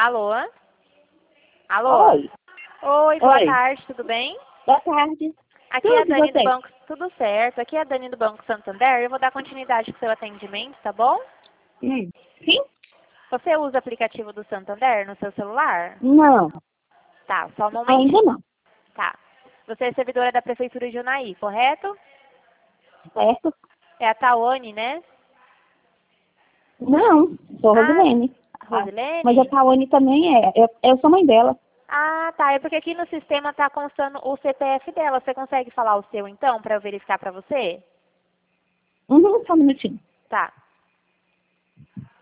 Alô? Alô? Oi. Oi, boa Oi. tarde, tudo bem? Boa tarde. Aqui é a Tudo, e Dani do você? Banco, tudo certo. Aqui é a Dani do Banco Santander. Eu vou dar continuidade com o seu atendimento, tá bom? Sim? Você usa o aplicativo do Santander no seu celular? Não. Tá, só um Ainda momentinho. não. Tá. Você é servidora da Prefeitura de Unai, correto? Certo? É a Tawane, né? Não. Sou Ah, Rosilene. Ah, mas a Rosilene? Tawane também é. Eu sou mãe dela. Ah, tá. É porque aqui no sistema tá constando o CPF dela. Você consegue falar o seu então, para eu verificar para você? Só um minutinho. Tá.